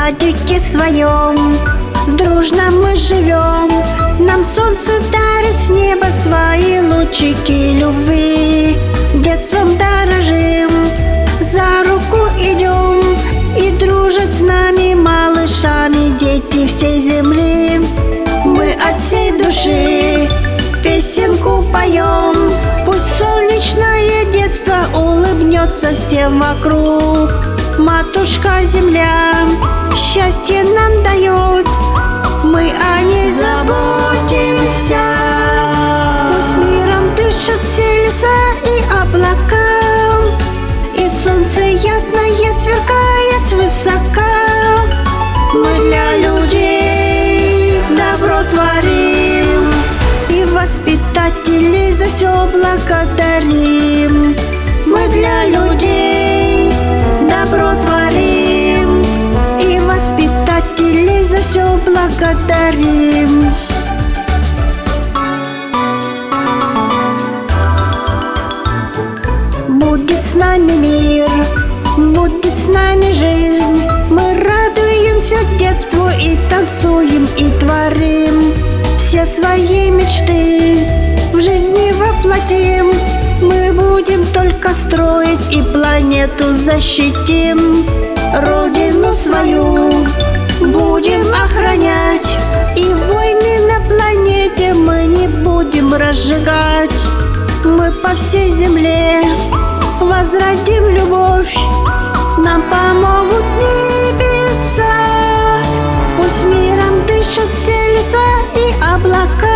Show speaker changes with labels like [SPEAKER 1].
[SPEAKER 1] садике своем дружно мы живем. Нам солнце дарит с неба свои лучики любви. Детством дорожим, за руку идем, и дружат с нами малышами дети всей земли. Мы от всей души песенку поем. Пусть солнечное детство улыбнется всем вокруг. Матушка земля счастье нам дает, мы о ней заботимся. Пусть миром дышат все леса и облака, и солнце ясное сверкает свысока. Мы для людей добро творим, и воспитателей за все благодарим. Мы для людей добро творим, и воспитателей за все благодарим. Будет с нами мир, будет с нами жизнь. Мы радуемся детству и танцуем, и творим. Все свои мечты в жизни воплотим. Мы будем только строить и планету защитим. Родину свою будем охранять, и войны на планете мы не будем разжигать. Мы по всей земле возродим любовь, нам помогут небеса. Пусть миром дышат все леса и облака,